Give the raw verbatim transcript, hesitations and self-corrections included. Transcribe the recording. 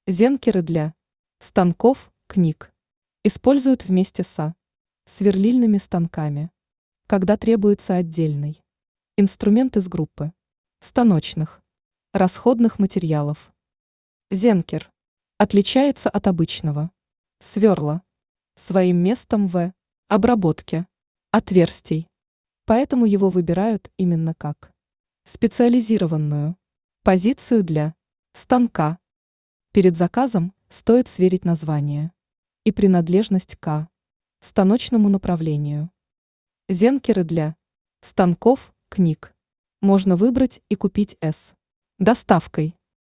Зенкеры для станков, книг используют вместе со сверлильными станками, когда требуется отдельный инструмент из группы станочных расходных материалов. Зенкер отличается от обычного сверла своим местом в обработке отверстий, поэтому его выбирают именно как специализированную позицию для станка. Перед заказом стоит сверить название и принадлежность к станочному направлению. Зенкеры для станков, книг можно выбрать и купить с доставкой.